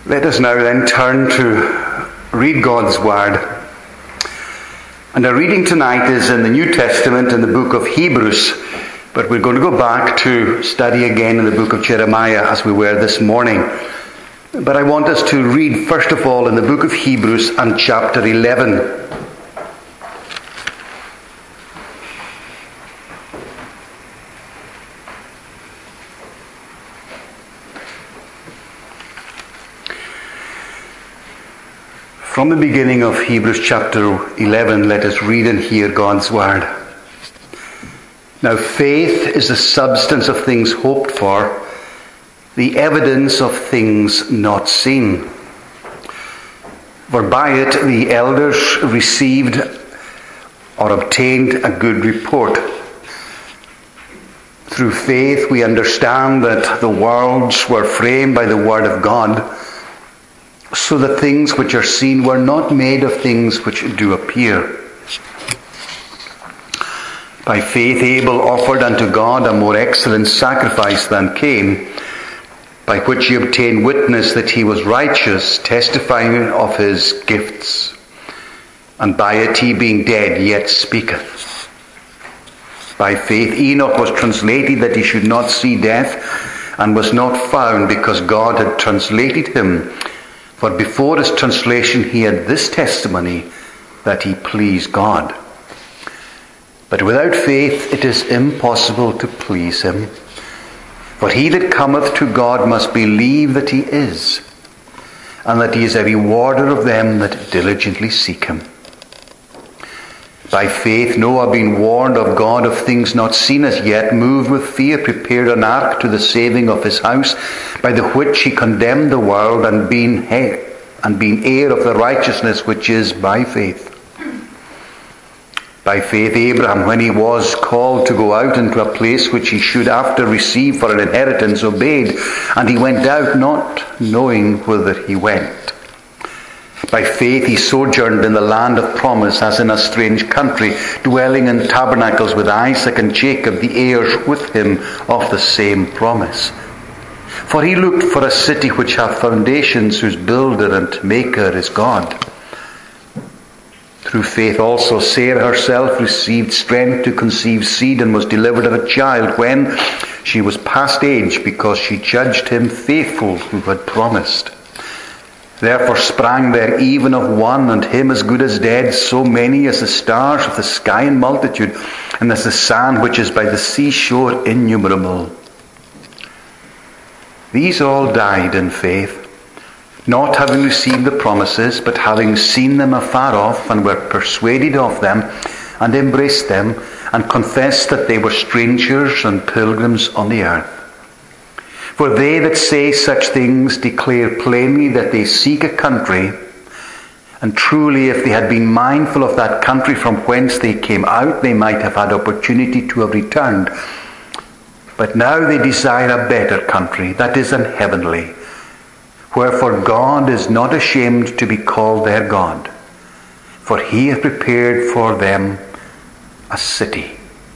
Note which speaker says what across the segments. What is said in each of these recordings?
Speaker 1: Let us now then turn to read God's Word. And our reading tonight is in the New Testament in the book of Hebrews, but we're going to go back to study again in the book of Jeremiah as we were this morning. But I want us to read first of all in the book of Hebrews and chapter 11. From the beginning of Hebrews chapter 11, let us read and hear God's word. Now faith is the substance of things hoped for, the evidence of things not seen. For by it the elders received or obtained a good report. Through faith we understand that the worlds were framed by the word of God, so that things which are seen were not made of things which do appear. By faith Abel offered unto God a more excellent sacrifice than Cain, by which he obtained witness that he was righteous, testifying of his gifts. And by it he being dead yet speaketh. By faith Enoch was translated that he should not see death, and was not found, because God had translated him. For before his translation he had this testimony, that he pleased God. But without faith it is impossible to please him. For he that cometh to God must believe that he is, and that he is a rewarder of them that diligently seek him. By faith Noah, being warned of God of things not seen as yet, moved with fear, prepared an ark to the saving of his house, by the which he condemned the world, and being heir of the righteousness which is by faith. By faith Abraham, when he was called to go out into a place which he should after receive for an inheritance, obeyed, and he went out not knowing whither he went. By faith he sojourned in the land of promise, as in a strange country, dwelling in tabernacles with Isaac and Jacob, the heirs with him of the same promise. For he looked for a city which hath foundations, whose builder and maker is God. Through faith also Sarah herself received strength to conceive seed, and was delivered of a child when she was past age, because she judged him faithful who had promised. Therefore sprang there even of one, and him as good as dead, so many as the stars of the sky in multitude, and as the sand which is by the seashore innumerable. These all died in faith, not having received the promises, but having seen them afar off, and were persuaded of them, and embraced them, and confessed that they were strangers and pilgrims on the earth. For they that say such things declare plainly that they seek a country, and truly if they had been mindful of that country from whence they came out, they might have had opportunity to have returned. But now they desire a better country, that is an heavenly. Wherefore God is not ashamed to be called their God, for he hath prepared for them a city.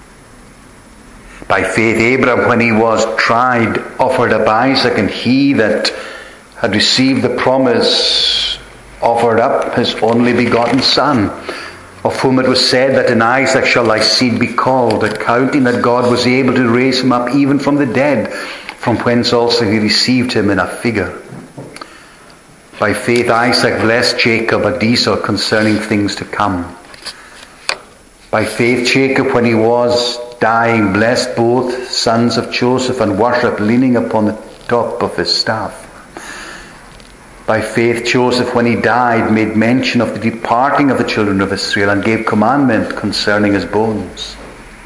Speaker 1: By faith Abraham, when he was tried, offered up Isaac, and he that had received the promise offered up his only begotten son, of whom it was said that in Isaac shall thy seed be called, accounting that God was able to raise him up even from the dead, from whence also he received him in a figure. By faith Isaac blessed Jacob and Esau concerning things to come. By faith Jacob, when he was dying, blessed both sons of Joseph, and worshipped, leaning upon the top of his staff. By faith Joseph, when he died, made mention of the departing of the children of Israel, and gave commandment concerning his bones.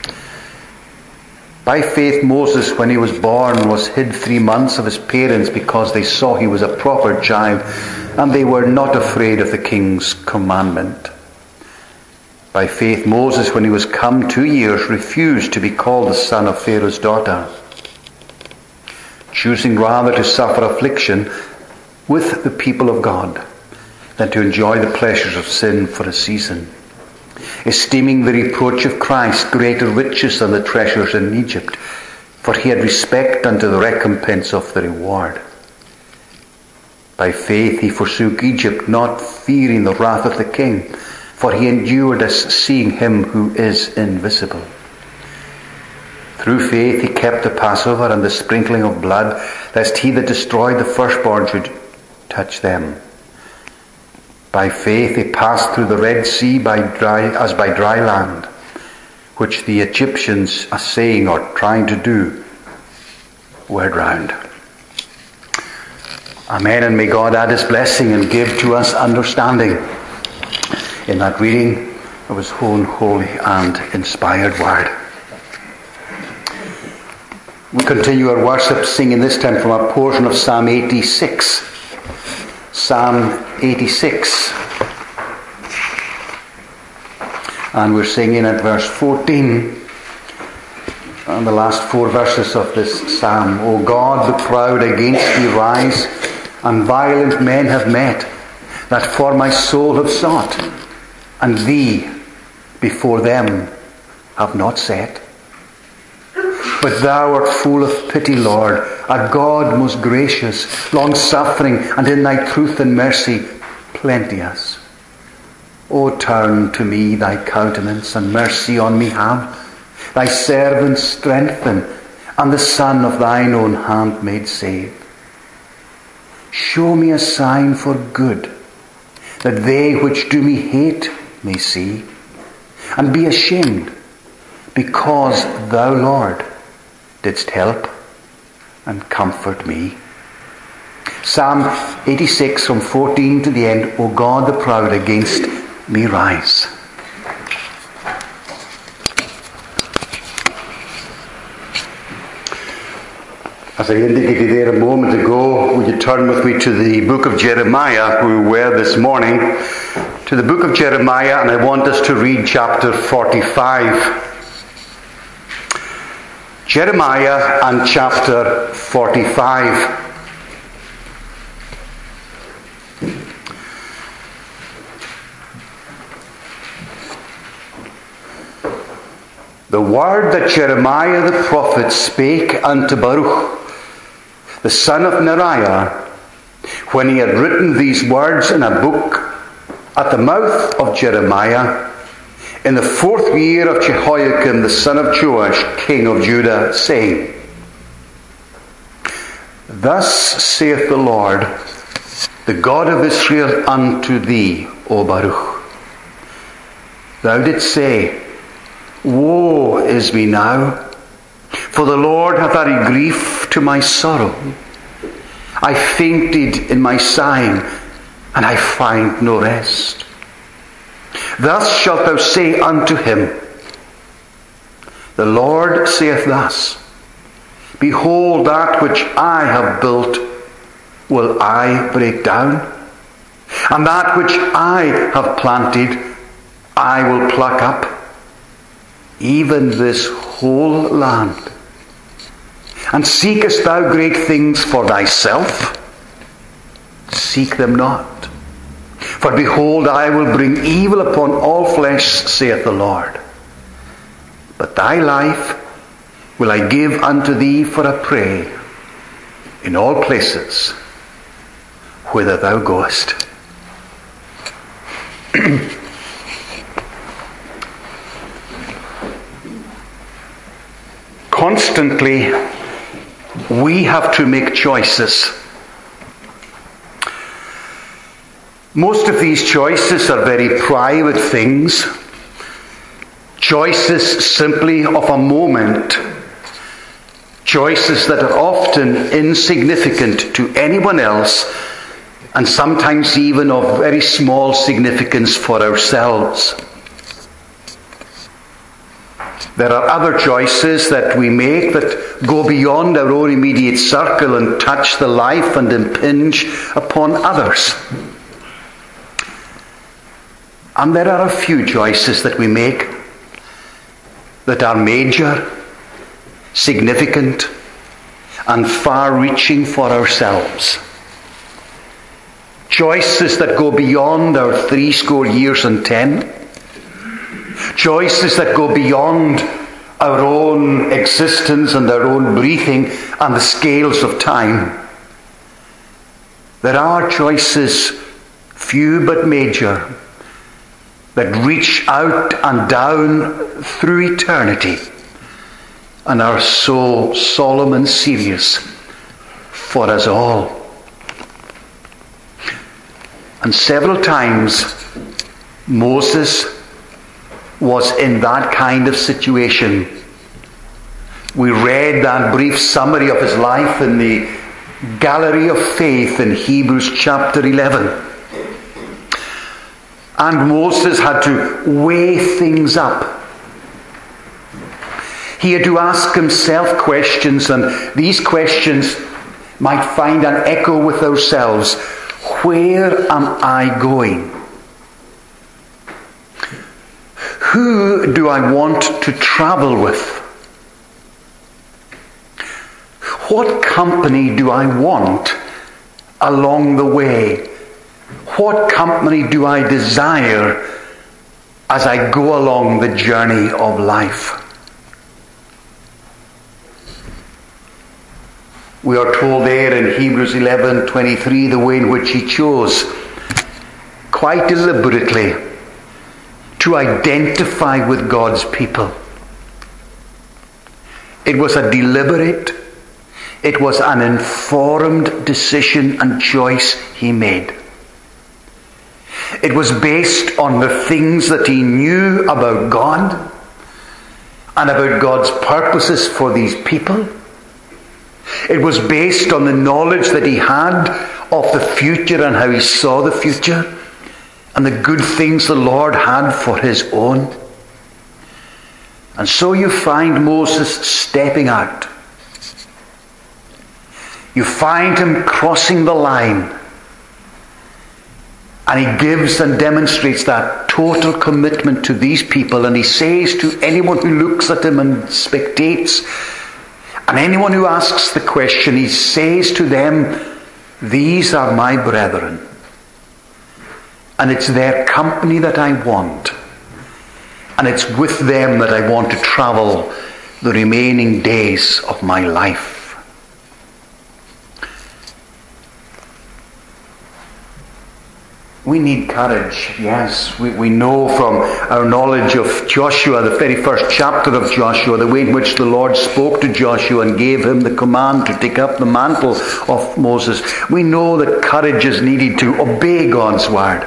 Speaker 1: By faith Moses, when he was born, was hid 3 months of his parents, because they saw he was a proper child, and they were not afraid of the king's commandment. By faith Moses, when he was come 2 years, refused to be called the son of Pharaoh's daughter, choosing rather to suffer affliction with the people of God than to enjoy the pleasures of sin for a season, esteeming the reproach of Christ greater riches than the treasures in Egypt, for he had respect unto the recompense of the reward. By faith he forsook Egypt, not fearing the wrath of the king, for he endured as seeing him who is invisible. Through faith he kept the Passover and the sprinkling of blood, lest he that destroyed the firstborn should touch them. By faith he passed through the Red Sea as by dry land, which the Egyptians, saying or trying to do, were drowned. Amen, and may God add his blessing and give to us understanding in that reading of his own holy and inspired word. We continue our worship singing this time from a portion of Psalm 86. Psalm 86. And we're singing at verse 14 and the last 4 verses of this psalm. O God, the proud against thee rise, and violent men have met, that for my soul have sought, and thee before them have not set. But thou art full of pity, Lord, a God most gracious, long-suffering, and in thy truth and mercy plenteous. O turn to me thy countenance, and mercy on me have. Thy servant strengthen, and the son of thine own handmaid save. Show me a sign for good, that they which do me hate may see, and be ashamed, because thou, Lord, didst help and comfort me. Psalm 86 from 14 to the end. O God, the proud against me rise. As I indicated there a moment ago, would you turn with me to the book of Jeremiah, where we were this morning, to the book of Jeremiah, and I want us to read chapter 45. Jeremiah and chapter 45. The word that Jeremiah the prophet spake unto Baruch, the son of Neriah, when he had written these words in a book at the mouth of Jeremiah, in the 4th year of Jehoiakim the son of Joash, king of Judah, saying, Thus saith the Lord, the God of Israel, unto thee, O Baruch. Thou didst say, Woe is me now, for the Lord hath added grief to my sorrow. I fainted in my sighing, and I find no rest. Thus shalt thou say unto him, The Lord saith thus, Behold, that which I have built will I break down, and that which I have planted I will pluck up, even this whole land. And seekest thou great things for thyself? Seek them not. For behold, I will bring evil upon all flesh, saith the Lord. But thy life will I give unto thee for a prey in all places whither thou goest. Constantly, we have to make choices. Most of these choices are very private things. Choices simply of a moment. Choices that are often insignificant to anyone else, and sometimes even of very small significance for ourselves. There are other choices that we make that go beyond our own immediate circle and touch the life and impinge upon others. And there are a few choices that we make that are major, significant, and far-reaching for ourselves. Choices that go beyond our 70 years and 10. Choices that go beyond our own existence and our own breathing and the scales of time. There are choices, few but major, that reach out and down through eternity and are so solemn and serious for us all. And several times Moses was in that kind of situation. We read that brief summary of his life in the Gallery of Faith in Hebrews chapter 11. And Moses had to weigh things up. He had to ask himself questions, and these questions might find an echo with ourselves. Where am I going? Who do I want to travel with? What company do I want along the way? What company do I desire as I go along the journey of life? We are told there in Hebrews 11:23 the way in which he chose, quite deliberately, to identify with God's people. It was a deliberate, it was an informed decision and choice he made. It was based on the things that he knew about God and about God's purposes for these people. It was based on the knowledge that he had of the future and how he saw the future and the good things the Lord had for his own. And so you find Moses stepping out. You find him crossing the line. And he gives and demonstrates that total commitment to these people. And he says to anyone who looks at him and spectates, and anyone who asks the question, he says to them, these are my brethren. And it's their company that I want. And it's with them that I want to travel the remaining days of my life. We need courage, yes. We know from our knowledge of Joshua, the very first chapter of Joshua, the way in which the Lord spoke to Joshua and gave him the command to take up the mantle of Moses. We know that courage is needed to obey God's word.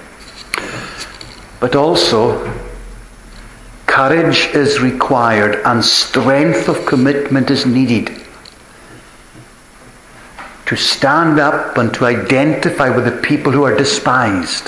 Speaker 1: But also, courage is required and strength of commitment is needed to stand up and to identify with the people who are despised,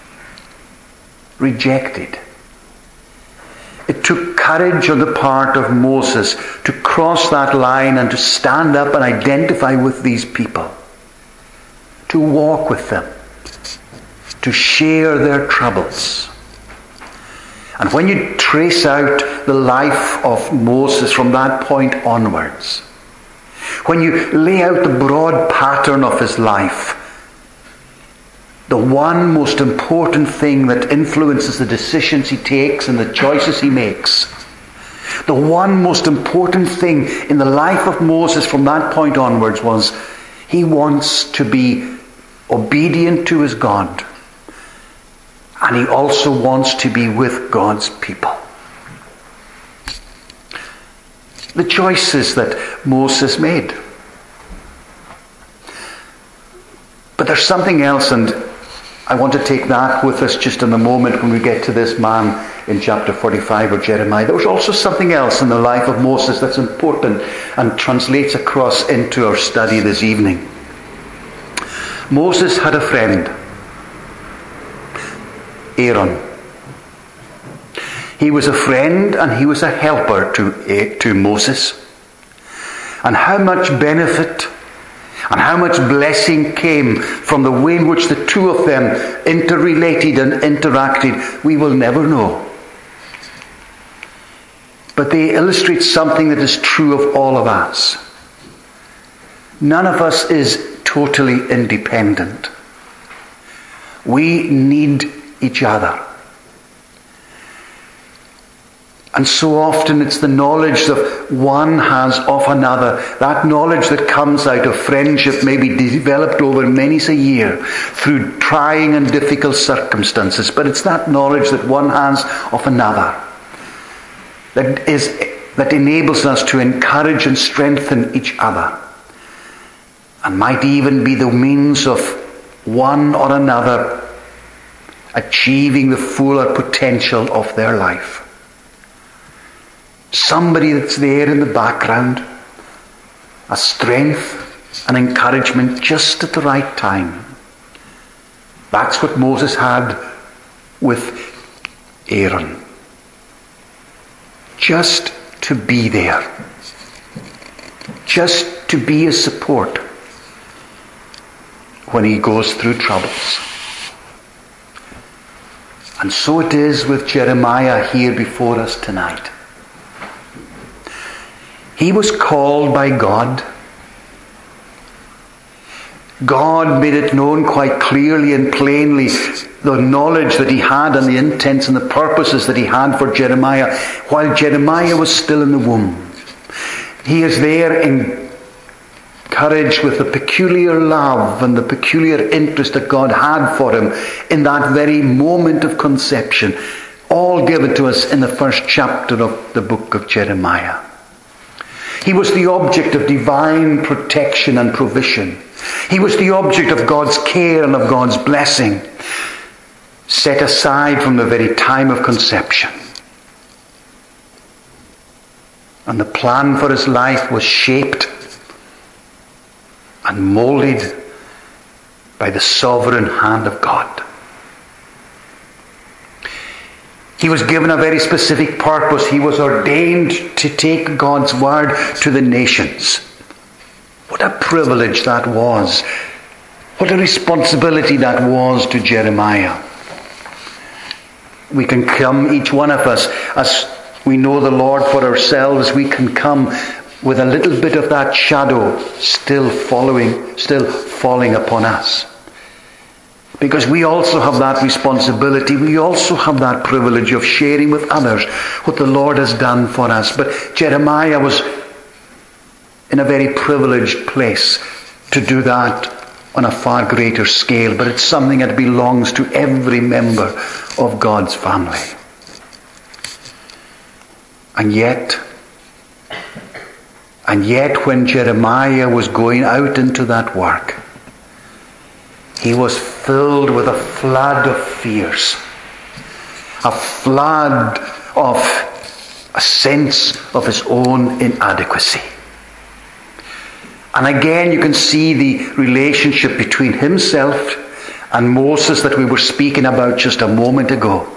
Speaker 1: rejected. It took courage on the part of Moses to cross that line and to stand up and identify with these people, to walk with them, to share their troubles. And when you trace out the life of Moses from that point onwards, when you lay out the broad pattern of his life, the one most important thing that influences the decisions he takes and the choices he makes, the one most important thing in the life of Moses from that point onwards was he wants to be obedient to his God, and he also wants to be with God's people. The choices that Moses made. But there's something else, and I want to take that with us just in a moment when we get to this man in chapter 45 of Jeremiah. There was also something else in the life of Moses that's important and translates across into our study this evening. Moses had a friend, Aaron. He was a friend and he was a helper to Moses. And how much benefit and how much blessing came from the way in which the two of them interrelated and interacted, we will never know. But they illustrate something that is true of all of us. None of us is totally independent. We need each other. And so often it's the knowledge that one has of another, that knowledge that comes out of friendship, maybe developed over many a year through trying and difficult circumstances. But it's that knowledge that one has of another that enables us to encourage and strengthen each other, and might even be the means of one or another achieving the fuller potential of their life. Somebody that's there in the background, a strength and encouragement just at the right time. That's what Moses had with Aaron. Just to be there. Just to be his support when he goes through troubles. And so it is with Jeremiah here before us tonight. He was called by God. God made it known quite clearly and plainly the knowledge that he had and the intents and the purposes that he had for Jeremiah while Jeremiah was still in the womb. He is there encouraged with the peculiar love and the peculiar interest that God had for him in that very moment of conception, all given to us in the first chapter of the book of Jeremiah. He was the object of divine protection and provision. He was the object of God's care and of God's blessing, set aside from the very time of conception. And the plan for his life was shaped and molded by the sovereign hand of God. He was given a very specific purpose. He was ordained to take God's word to the nations. What a privilege that was. What a responsibility that was to Jeremiah. We can come, each one of us, as we know the Lord for ourselves, we can come with a little bit of that shadow still falling upon us. Because we also have that responsibility. We also have that privilege of sharing with others what the Lord has done for us. But Jeremiah was in a very privileged place to do that on a far greater scale. But it's something that belongs to every member of God's family. And yet when Jeremiah was going out into that work, he was filled with a flood of fears. A flood of a sense of his own inadequacy. And again you can see the relationship between himself and Moses that we were speaking about just a moment ago.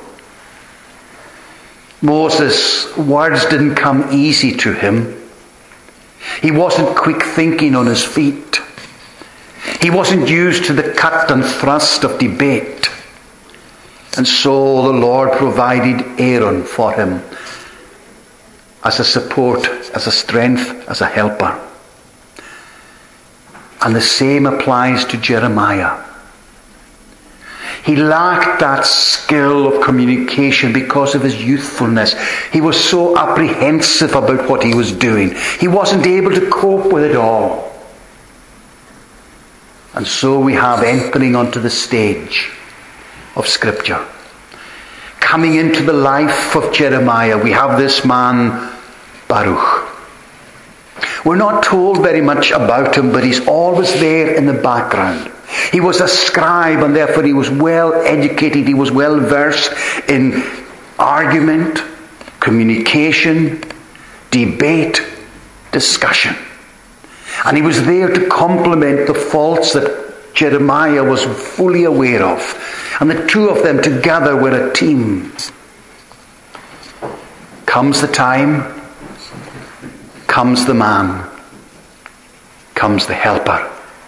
Speaker 1: Moses' words didn't come easy to him. He wasn't quick thinking on his feet. He wasn't used to the cut and thrust of debate. And so the Lord provided Aaron for him as a support, as a strength, as a helper. And the same applies to Jeremiah. He lacked that skill of communication because of his youthfulness. He was so apprehensive about what he was doing. He wasn't able to cope with it all. And so we have entering onto the stage of Scripture. Coming into the life of Jeremiah, we have this man, Baruch. We're not told very much about him, but he's always there in the background. He was a scribe, and therefore he was well educated. He was well versed in argument, communication, debate, discussion. And he was there to complement the faults that Jeremiah was fully aware of. And the two of them together were a team. Comes the time, comes the man, comes the helper.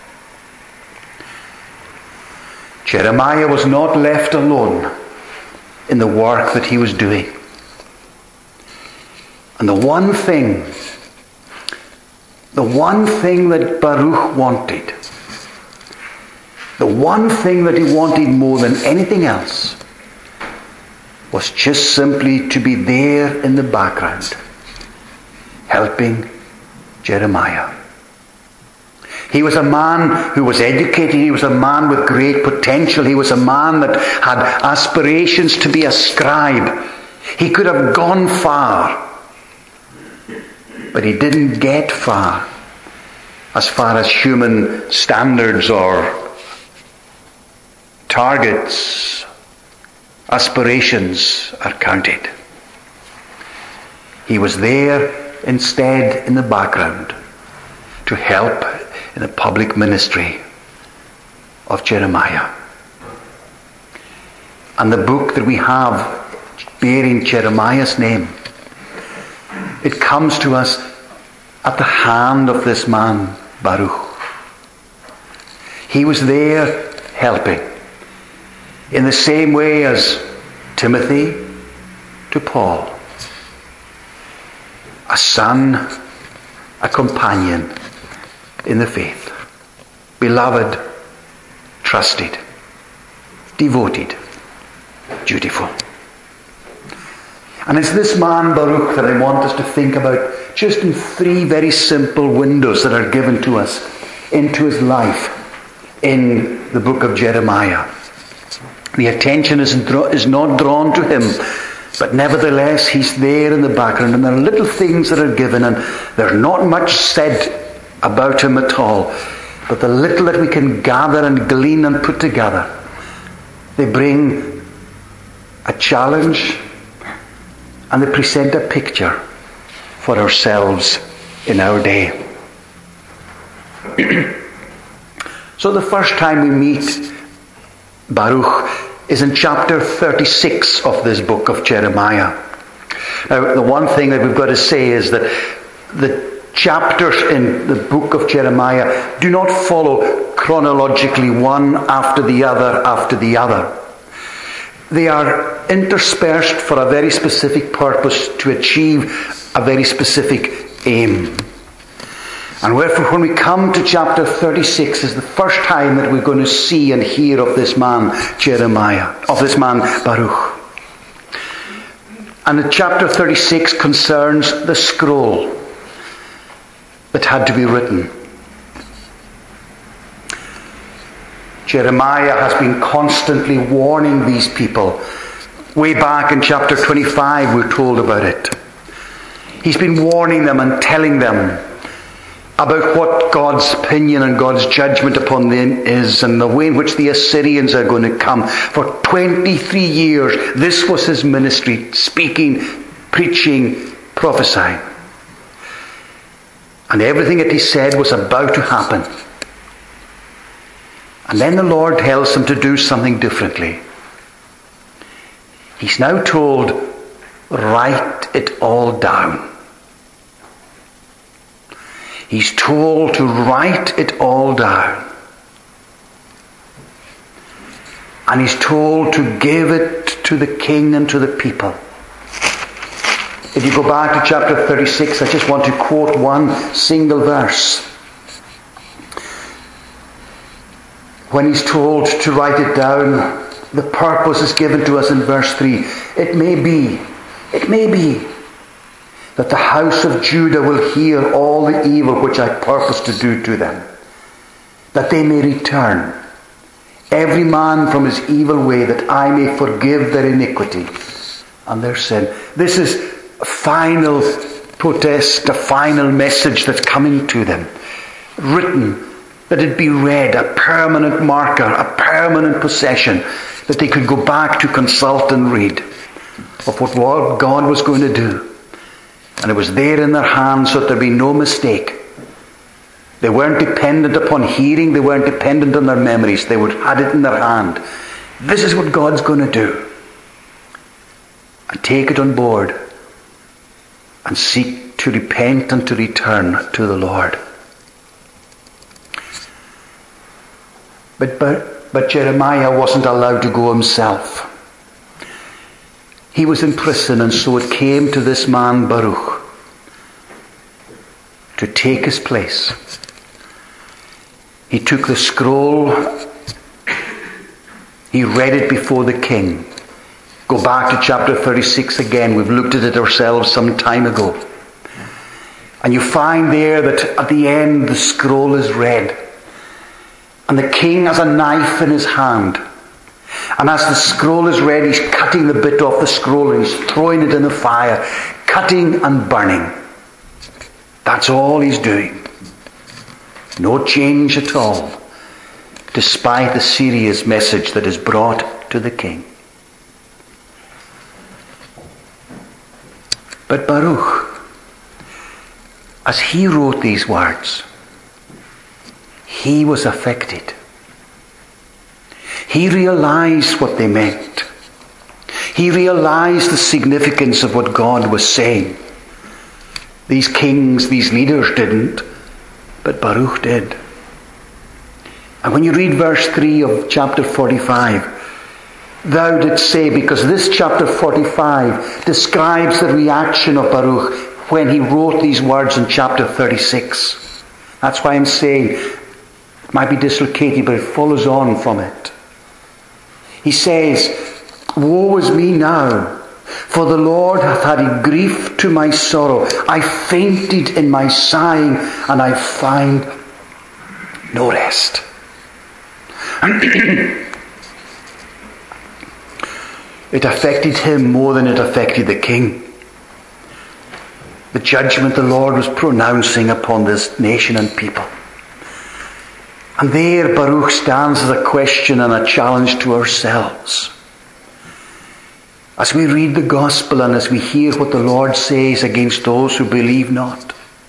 Speaker 1: Jeremiah was not left alone in the work that he was doing. And the one thing that Baruch wanted, the one thing that he wanted more than anything else, was just simply to be there in the background, helping Jeremiah. He was a man who was educated. He was a man with great potential. He was a man that had aspirations to be a scribe. He could have gone far, but he didn't get far as human standards or targets, aspirations are counted. He was there instead in the background to help in the public ministry of Jeremiah. And the book that we have bearing Jeremiah's name, it comes to us at the hand of this man, Baruch. He was there helping in the same way as Timothy to Paul. A son, a companion in the faith. Beloved, trusted, devoted, dutiful. And it's this man, Baruch, that I want us to think about just in three very simple windows that are given to us into his life in the book of Jeremiah. The attention is not drawn to him, but nevertheless he's there in the background, and there are little things that are given, and there's not much said about him at all. But the little that we can gather and glean and put together, they bring a challenge and they present a picture for ourselves in our day. So the first time we meet Baruch is in chapter 36 of this book of Jeremiah. Now, the one thing that we've got to say is that the chapters in the book of Jeremiah do not follow chronologically one after the other after the other. They are interspersed for a very specific purpose to achieve a very specific aim. And wherefore when we come to chapter 36 is the first time that we're going to see and hear of this man Jeremiah, of this man Baruch. And chapter 36 concerns the scroll that had to be written. Jeremiah has been constantly warning these people. Way back in chapter 25 we're told about it. He's been warning them and telling them about what God's opinion and God's judgment upon them is, and the way in which the Assyrians are going to come. For 23 years this was his ministry, speaking, preaching, prophesying. And everything that he said was about to happen. And then the Lord tells him to do something differently. He's now told, write it all down. He's told to write it all down. And he's told to give it to the king and to the people. If you go back to chapter 36, I just want to quote one single verse. When he's told to write it down, the purpose is given to us in verse 3. It may be that the house of Judah will hear all the evil which I purpose to do to them, that they may return, every man from his evil way, that I may forgive their iniquity and their sin. This is a final protest, a final message that's coming to them, written, that it be read, a permanent marker, a permanent possession, that they could go back to consult and read of what God was going to do. And it was there in their hands so that there'd be no mistake. They weren't dependent upon hearing, they weren't dependent on their memories, they had it in their hand. This is what God's going to do. And take it on board and seek to repent and to return to the Lord. But Jeremiah wasn't allowed to go himself. He was in prison, and so it came to this man Baruch to take his place. He took the scroll, he read it before the king, Go back to chapter 36 again. We've looked at it ourselves some time ago. And you find there that at the end the scroll is read. And the king has a knife in his hand. And as the scroll is read, he's cutting the bit off the scroll and he's throwing it in the fire, cutting and burning. That's all he's doing. No change at all, despite the serious message that is brought to the king. But Baruch, as he wrote these words, he was affected. He realized what they meant. He realized the significance of what God was saying. These kings, these leaders didn't, but Baruch did. And when you read verse 3 of chapter 45, thou didst say, because this chapter 45 describes the reaction of Baruch when he wrote these words in chapter 36. That's why I'm saying it might be dislocated, but it follows on from it. He says, woe is me now, for the Lord hath added grief to my sorrow. I fainted in my sighing, and I find no rest. It affected him more than it affected the king. The judgment the Lord was pronouncing upon this nation and people. And there Baruch stands as a question and a challenge to ourselves. As we read the gospel and as we hear what the Lord says against those who believe not.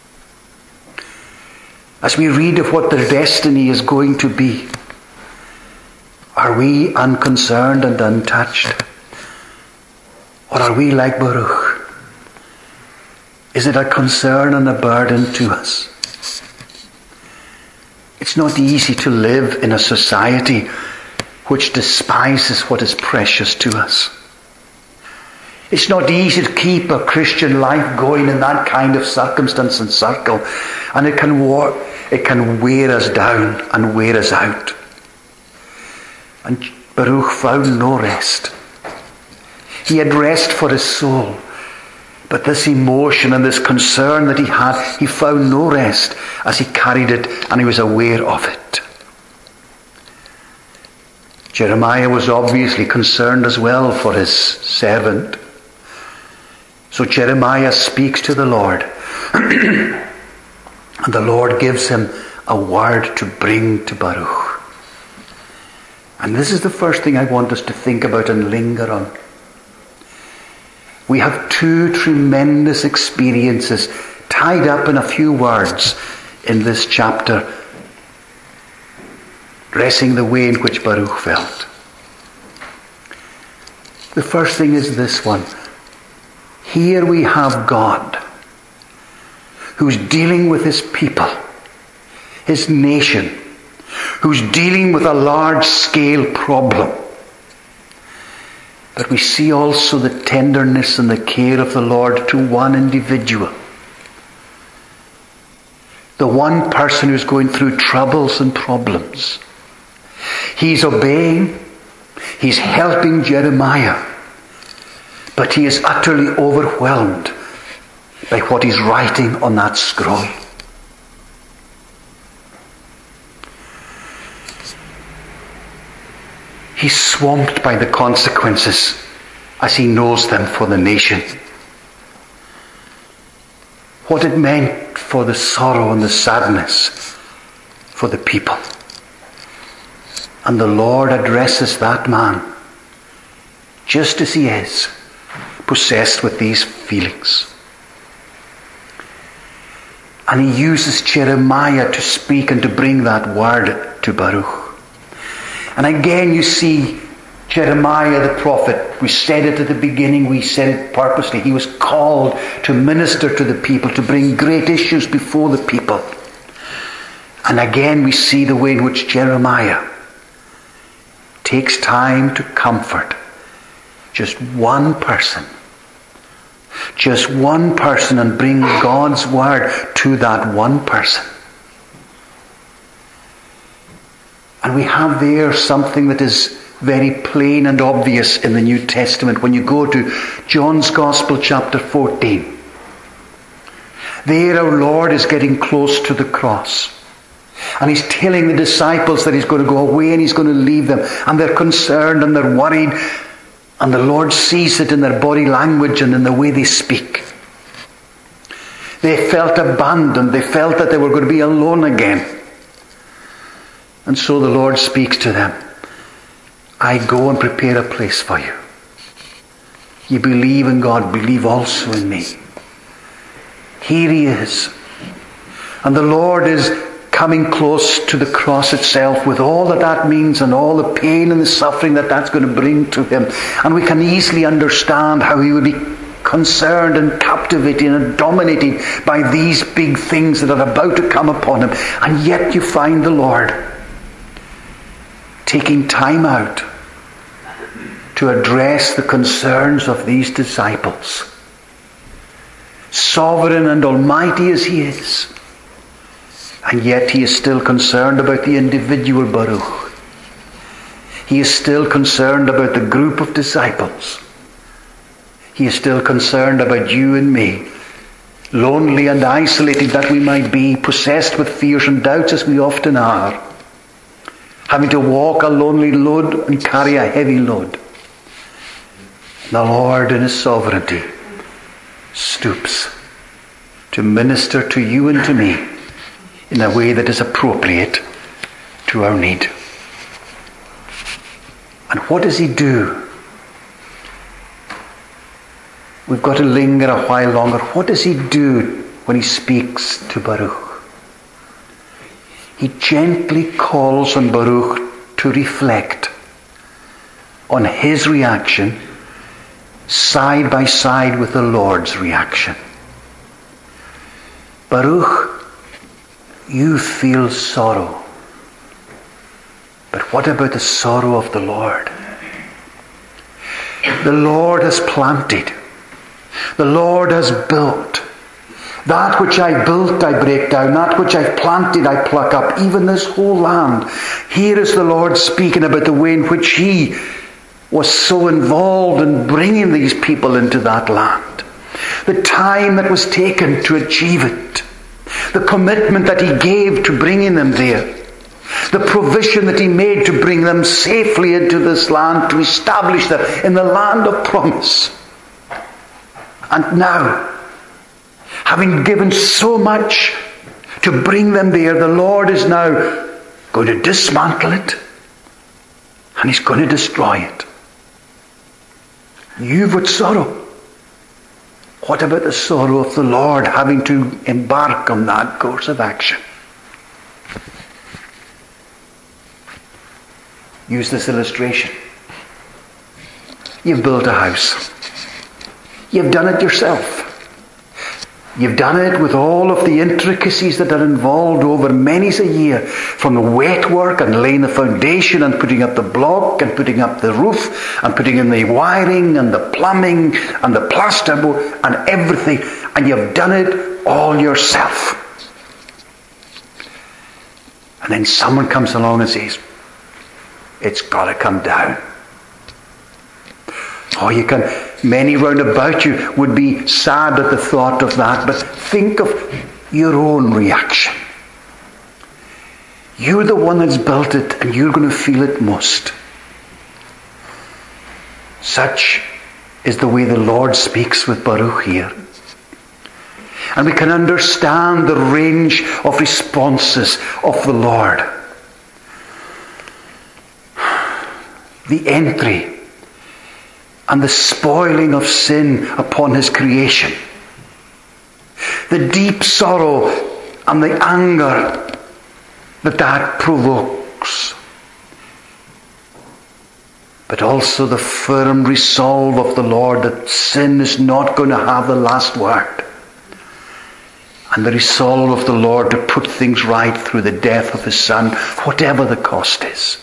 Speaker 1: As we read of what their destiny is going to be. Are we unconcerned and untouched? Or are we like Baruch? Is it a concern and a burden to us? It's not easy to live in a society which despises what is precious to us. It's not easy to keep a Christian life going in that kind of circumstance and circle. And it can wear us down and wear us out. And Baruch found no rest. He had rest for his soul. But this emotion and this concern that he had, he found no rest as he carried it and he was aware of it. Jeremiah was obviously concerned as well for his servant. So Jeremiah speaks to the Lord. And the Lord gives him a word to bring to Baruch. And this is the first thing I want us to think about and linger on. We have two tremendous experiences tied up in a few words in this chapter, dressing the way in which Baruch felt. The first thing is this one. Here we have God, who's dealing with his people, his nation, who's dealing with a large-scale problem. But we see also the tenderness and the care of the Lord to one individual. The one person who's going through troubles and problems. He's obeying. He's helping Jeremiah. But he is utterly overwhelmed by what he's writing on that scroll. He's swamped by the consequences as he knows them for the nation. What it meant for the sorrow and the sadness for the people. And the Lord addresses that man just as he is, possessed with these feelings. And he uses Jeremiah to speak and to bring that word to Baruch. And again you see Jeremiah the prophet. We said it at the beginning, we said it purposely. He was called to minister to the people, to bring great issues before the people. And again we see the way in which Jeremiah takes time to comfort just one person. Just one person, and bring God's word to that one person. And we have there something that is very plain and obvious in the New Testament. When you go to John's Gospel, chapter 14, there our Lord is getting close to the cross. And he's telling the disciples that he's going to go away and he's going to leave them. And they're concerned and they're worried. And the Lord sees it in their body language and in the way they speak. They felt abandoned. They felt that they were going to be alone again. And so the Lord speaks to them. I go and prepare a place for you. You believe in God, believe also in me. Here he is. And the Lord is coming close to the cross itself with all that that means and all the pain and the suffering that that's going to bring to him. And we can easily understand how he would be concerned and captivated and dominated by these big things that are about to come upon him. And yet you find the Lord taking time out to address the concerns of these disciples. Sovereign and almighty as he is, and yet he is still concerned about the individual Baruch. He is still concerned about the group of disciples. He is still concerned about you and me, lonely and isolated that we might be, possessed with fears and doubts as we often are, having to walk a lonely load and carry a heavy load. The Lord in his sovereignty stoops to minister to you and to me in a way that is appropriate to our need. And what does he do? We've got to linger a while longer. What does he do when he speaks to Baruch? He gently calls on Baruch to reflect on his reaction side by side with the Lord's reaction. Baruch, you feel sorrow. But what about the sorrow of the Lord? The Lord has planted. The Lord has built. That which I built I break down. That which I planted I pluck up. Even this whole land. Here is the Lord speaking about the way in which he was so involved in bringing these people into that land. The time that was taken to achieve it. The commitment that he gave to bringing them there. The provision that he made to bring them safely into this land, to establish them in the land of promise. And now, having given so much to bring them there, the Lord is now going to dismantle it and he's going to destroy it. You've got sorrow. What about the sorrow of the Lord having to embark on that course of action? Use this illustration. You've built a house. You've done it yourself. You've done it with all of the intricacies that are involved over many a year, from the wet work and laying the foundation and putting up the block and putting up the roof and putting in the wiring and the plumbing and the plasterboard and everything, and you've done it all yourself. And then someone comes along and says, it's got to come down. Oh, many round about you would be sad at the thought of that, but think of your own reaction. You're the one that's built it, and you're going to feel it most. Such is the way the Lord speaks with Baruch here. And we can understand the range of responses of the Lord. The entry and the spoiling of sin upon his creation. The deep sorrow and the anger that provokes. But also the firm resolve of the Lord that sin is not going to have the last word. And the resolve of the Lord to put things right through the death of his Son, whatever the cost is.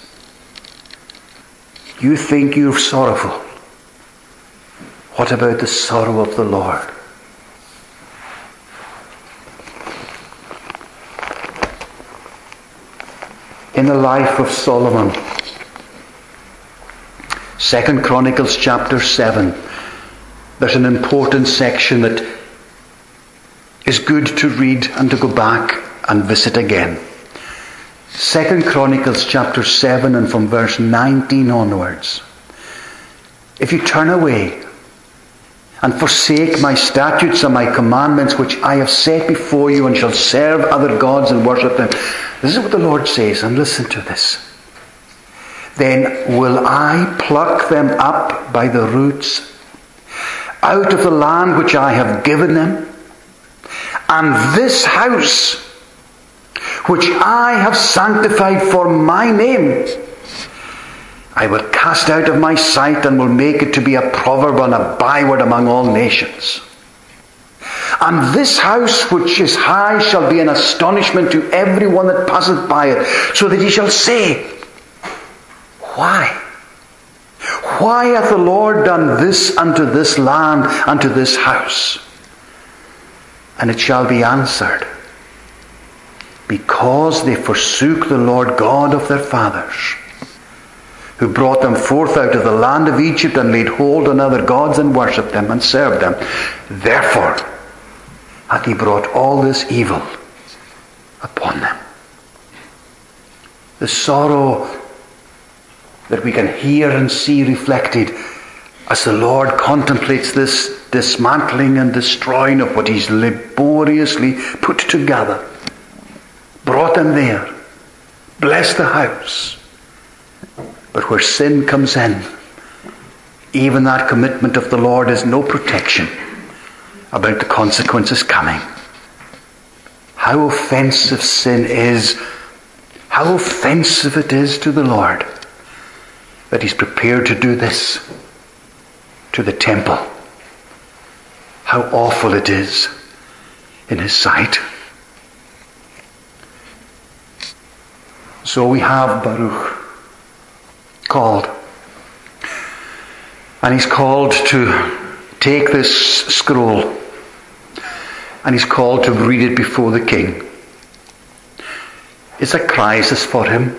Speaker 1: You think you're sorrowful. What about the sorrow of the Lord? In the life of Solomon, 2 Chronicles chapter 7. There's an important section that is good to read and to go back and visit again. 2 Chronicles chapter 7 and from verse 19 onwards. If you turn away and forsake my statutes and my commandments which I have set before you, and shall serve other gods and worship them. This is what the Lord says, and listen to this. Then will I pluck them up by the roots out of the land which I have given them, and this house which I have sanctified for my name I will cast out of my sight, and will make it to be a proverb and a byword among all nations. And this house which is high shall be an astonishment to every one that passeth by it, so that he shall say, Why? Why hath the Lord done this unto this land, unto this house? And it shall be answered, Because they forsook the Lord God of their fathers, who brought them forth out of the land of Egypt, and laid hold on other gods, and worshipped them, and served them. Therefore hath he brought all this evil upon them. The sorrow that we can hear and see reflected as the Lord contemplates this dismantling and destroying of what he's laboriously put together, brought them there, blessed the house. But where sin comes in, even that commitment of the Lord is no protection about the consequences coming. How offensive sin is, how offensive it is to the Lord that he's prepared to do this to the temple. How awful it is in his sight. So we have Baruch called. And he's called to take this scroll, and he's called to read it before the king. It's a crisis for him.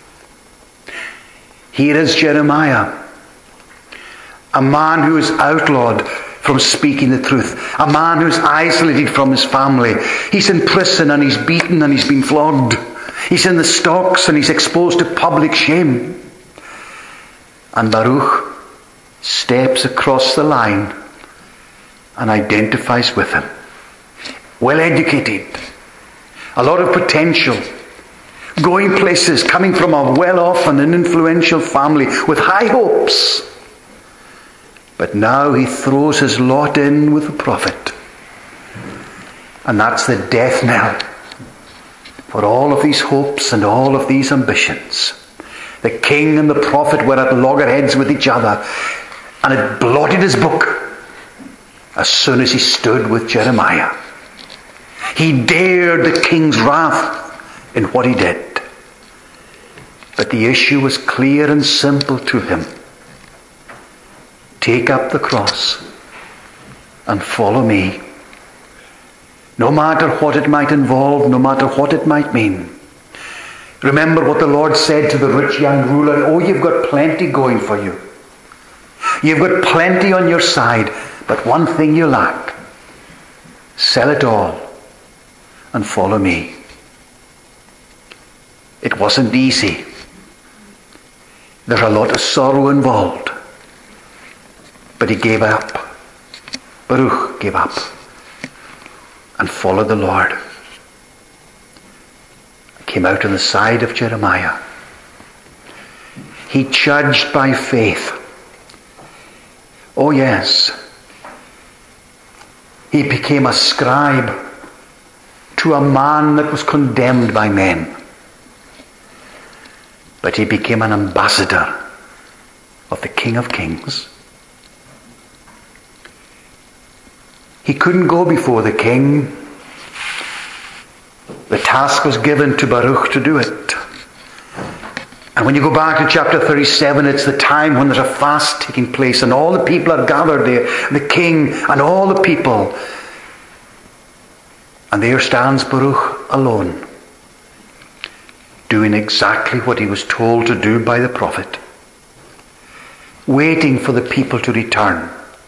Speaker 1: Here is Jeremiah, a man who is outlawed from speaking the truth, a man who is isolated from his family. He's in prison, and he's beaten, and he's been flogged. He's in the stocks, and he's exposed to public shame. And Baruch steps across the line and identifies with him. Well educated, a lot of potential, going places, coming from a well-off and an influential family with high hopes. But now he throws his lot in with the prophet. And that's the death knell for all of these hopes and all of these ambitions. The king and the prophet were at loggerheads with each other, and it blotted his book as soon as he stood with Jeremiah. He dared the king's wrath in what he did. But the issue was clear and simple to him. Take up the cross and follow me. No matter what it might involve, no matter what it might mean. Remember what the Lord said to the rich young ruler. Oh, you've got plenty going for you. You've got plenty on your side, but one thing you lack. Sell it all and follow me. It wasn't easy. There's a lot of sorrow involved. But he gave up. Baruch gave up and followed the Lord. Came out on the side of Jeremiah. He judged by faith. Oh yes. He became a scribe to a man that was condemned by men. But he became an ambassador of the King of Kings. He couldn't go before the king. The task was given to Baruch to do it. And when you go back to chapter 37, it's the time when there's a fast taking place and all the people are gathered there, the king and all the people. And there stands Baruch alone, doing exactly what he was told to do by the prophet. waiting for the people to return.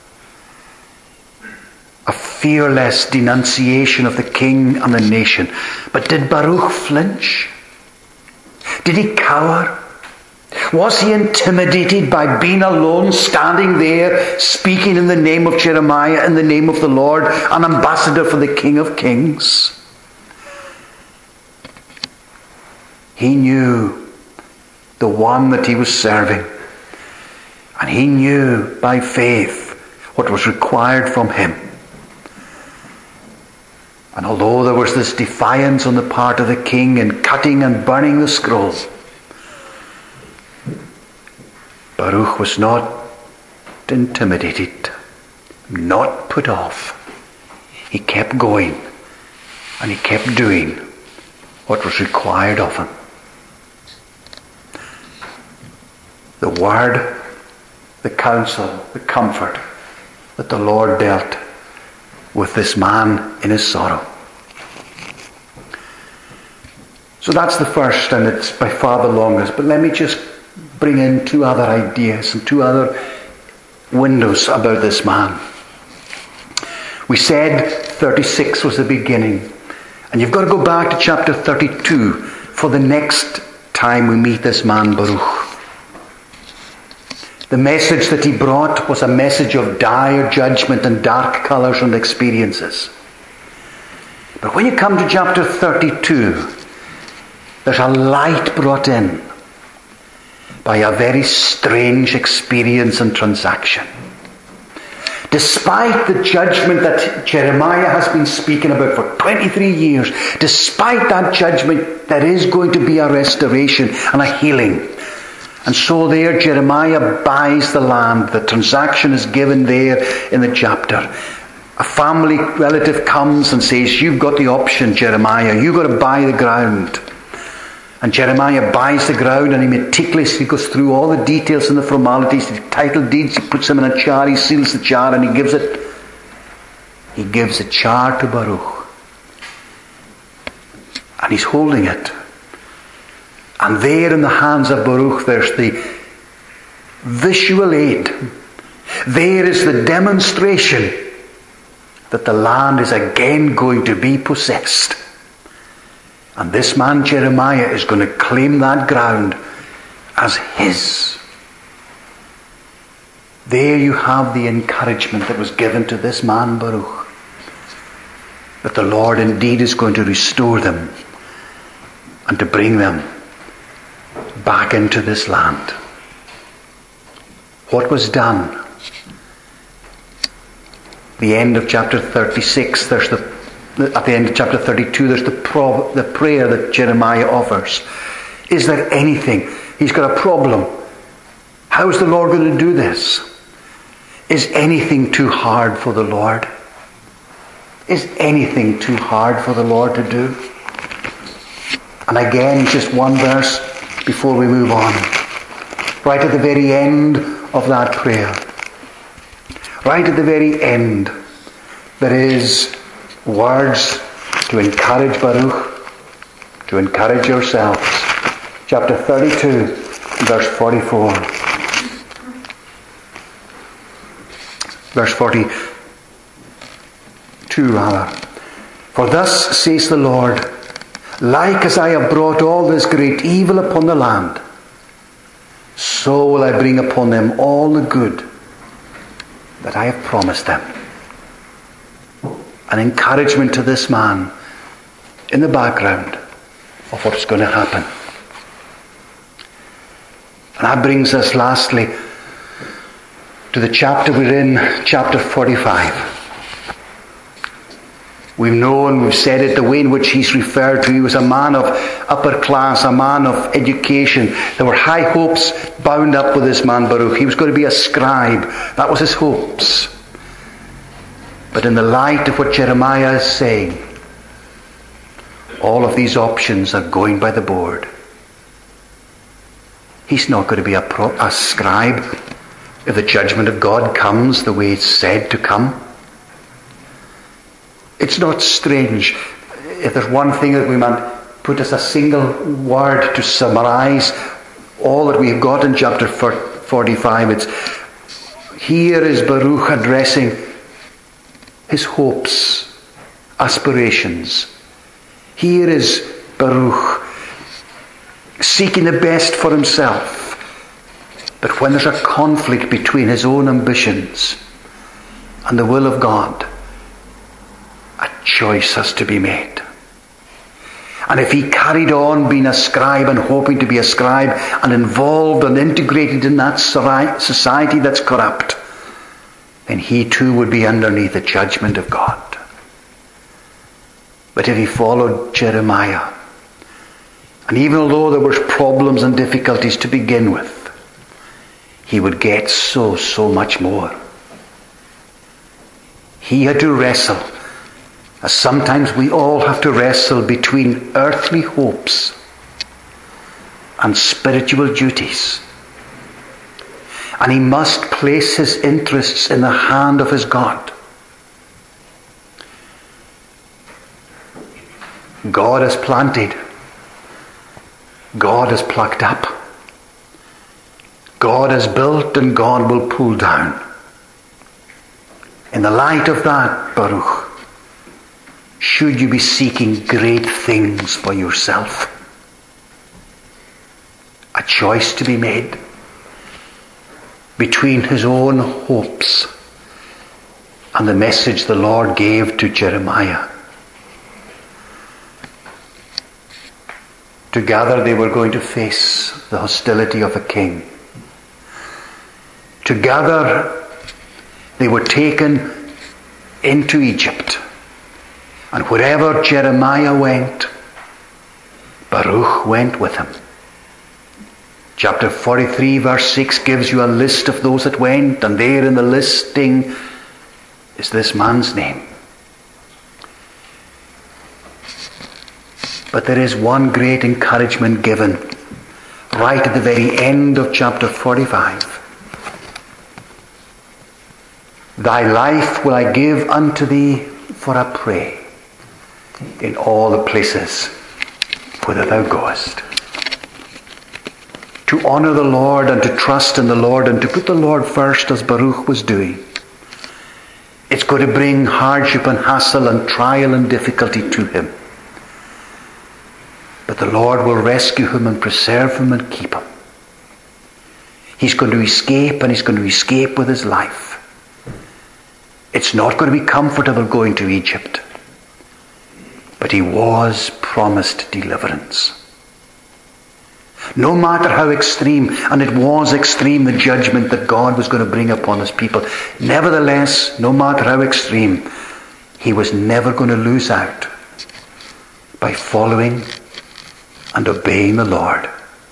Speaker 1: A fearless denunciation of the king and the nation. But did Baruch flinch? Did he cower? Was he intimidated by being alone, standing there, speaking in the name of Jeremiah, in the name of the Lord, an ambassador for the King of Kings? He knew the one that he was serving. And he knew by faith what was required from him. And although there was this defiance on the part of the king in cutting and burning the scroll, Baruch was not intimidated, not put off. He kept going and he kept doing what was required of him. The word, the counsel, the comfort that the Lord dealt with this man in his sorrow. So that's the first, and it's by far the longest. But let me just bring in two other ideas and two other windows about this man. We said 36 was the beginning. And you've got to go back to chapter 32 for the next time we meet this man Baruch. The message that he brought was a message of dire judgment and dark colours and experiences. But when you come to chapter 32, there's a light brought in by a very strange experience and transaction. Despite the judgment that Jeremiah has been speaking about for 23 years, despite that judgment, there is going to be a restoration and a healing. And so there Jeremiah buys the land. The transaction is given there in the chapter. A family relative comes and says, you've got the option, Jeremiah. You've got to buy the ground. And Jeremiah buys the ground and he meticulously goes through all the details and the formalities, the title deeds. He puts them in a jar, he seals the jar and he gives it. He gives the jar to Baruch. And he's holding it. And there in the hands of Baruch there's the visual aid. There is the demonstration that the land is again going to be possessed. And this man Jeremiah is going to claim that ground as his. There you have the encouragement that was given to this man Baruch. That the Lord indeed is going to restore them and to bring them back into this land. What was done? The end of chapter 36, at the end of chapter 32, there's the prayer that Jeremiah offers. Is there anything? He's got a problem. How is the Lord going to do this? Is anything too hard for the Lord? Is anything too hard for the Lord to do? And again, just one verse before we move on. Right at the very end of that prayer. Right at the very end, there is words to encourage Baruch, to encourage yourselves. Chapter 32, verse 44. Verse 42 rather. For thus says the Lord, like as I have brought all this great evil upon the land, so will I bring upon them all the good that I have promised them. An encouragement to this man in the background of what's going to happen. And that brings us lastly to the chapter we're in, chapter 45. We've known, we've said it, the way in which he's referred to. He was a man of upper class, a man of education. There were high hopes bound up with this man Baruch. He was going to be a scribe. That was his hopes. But in the light of what Jeremiah is saying, all of these options are going by the board. He's not going to be a scribe if the judgment of God comes the way it's said to come. It's not strange. If there's one thing that we might put as a single word to summarize all that we've got in chapter 45, here is Baruch addressing his hopes, aspirations. Here is Baruch seeking the best for himself. But when there's a conflict between his own ambitions and the will of God, a choice has to be made. And if he carried on being a scribe and hoping to be a scribe and involved and integrated in that society that's corrupt, then he too would be underneath the judgment of God. But if he followed Jeremiah, and even although there were problems and difficulties to begin with, he would get so much more. He had to wrestle, as sometimes we all have to wrestle, between earthly hopes and spiritual duties. And he must place his interests in the hand of his God. God has planted. God has plucked up. God has built, and God will pull down. In the light of that, Baruch, should you be seeking great things for yourself? A choice to be made between his own hopes and the message the Lord gave to Jeremiah. Together they were going to face the hostility of a king. Together they were taken into Egypt. And wherever Jeremiah went, Baruch went with him. Chapter 43 verse 6 gives you a list of those that went, and there in the listing is this man's name. But there is one great encouragement given right at the very end of chapter 45. Thy life will I give unto thee for a prey in all the places whither thou goest. To honour the Lord and to trust in the Lord and to put the Lord first, as Baruch was doing, it's going to bring hardship and hassle and trial and difficulty to him. But the Lord will rescue him and preserve him and keep him. He's going to escape, and he's going to escape with his life. It's not going to be comfortable going to Egypt. But he was promised deliverance. No matter how extreme, and it was extreme, the judgment that God was going to bring upon his people, nevertheless, no matter how extreme, he was never going to lose out by following and obeying the Lord.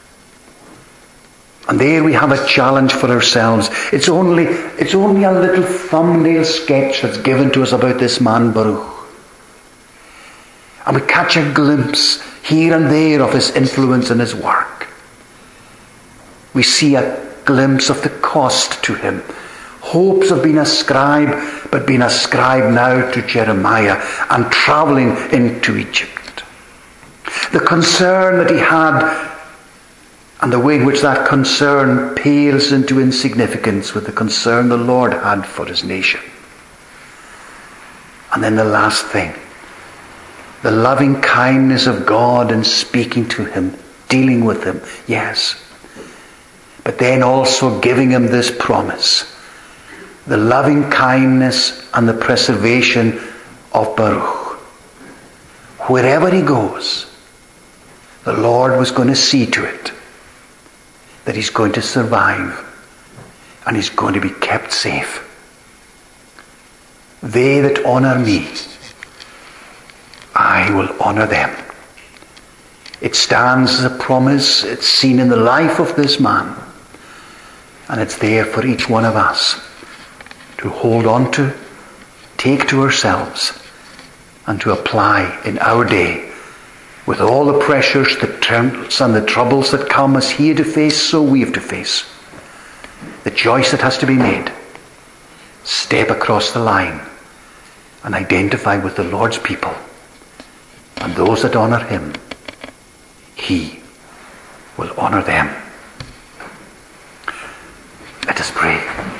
Speaker 1: And there we have a challenge for ourselves. It's only a little thumbnail sketch that's given to us about this man Baruch. And we catch a glimpse here and there of his influence and his work. We see a glimpse of the cost to him. Hopes of being a scribe, but being a scribe now to Jeremiah and travelling into Egypt. The concern that he had, and the way in which that concern pales into insignificance with the concern the Lord had for his nation. And then the last thing, the loving kindness of God in speaking to him, dealing with him, yes. But then also giving him this promise, the loving kindness and the preservation of Baruch. Wherever he goes, the Lord was going to see to it that he's going to survive and he's going to be kept safe. They that honour me, I will honour them. It stands as a promise. It's seen in the life of this man. And it's there for each one of us to hold on to, take to ourselves, and to apply in our day, with all the pressures, the trials and the troubles that come, as he had to face, so we have to face. The choice that has to be made. Step across the line and identify with the Lord's people. And those that honour him, he will honour them. us pray.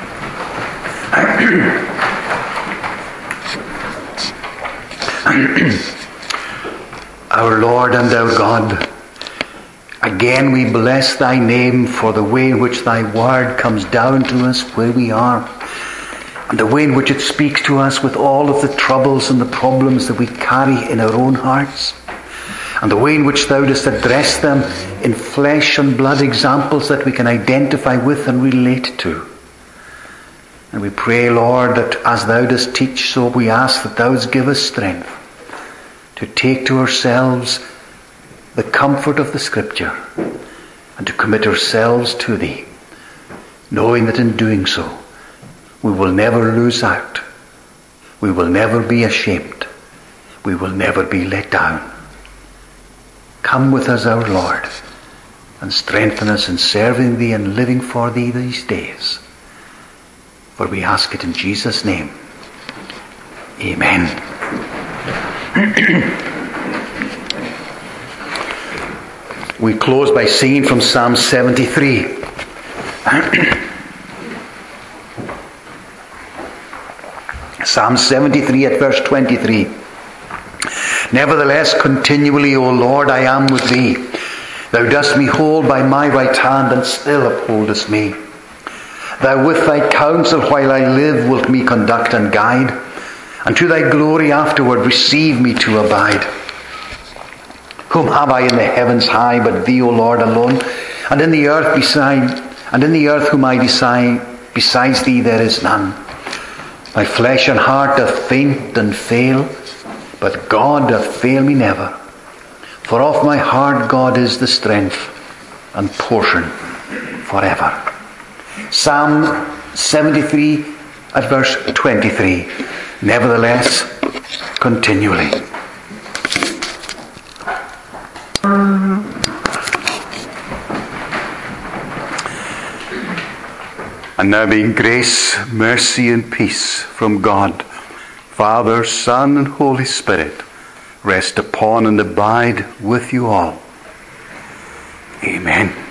Speaker 1: Our Lord and our God, again we bless thy name for the way in which thy word comes down to us where we are, and the way in which it speaks to us with all of the troubles and the problems that we carry in our own hearts, and the way in which thou dost address them in flesh and blood examples that we can identify with and relate to. And we pray, Lord, that as thou dost teach, so we ask that thou wouldst give us strength to take to ourselves the comfort of the Scripture and to commit ourselves to thee, knowing that in doing so we will never lose out, we will never be ashamed, we will never be let down. Come with us, our Lord, and strengthen us in serving thee and living for thee these days. For we ask it in Jesus' name. Amen. We close by singing from Psalm 73. Psalm 73 at verse 23. Nevertheless, continually, O Lord, I am with thee. Thou dost me hold by my right hand, and still upholdest me. Thou with thy counsel while I live wilt me conduct and guide, and to thy glory afterward receive me to abide. Whom have I in the heavens high but thee, O Lord, alone? And in the earth whom I desire, besides thee there is none. My flesh and heart doth faint and fail, but God doth fail me never. For of my heart God is the strength and portion forever. Psalm 73 at verse 23. Nevertheless, continually. And now may grace, mercy and peace from God, Father, Son and Holy Spirit rest upon and abide with you all. Amen.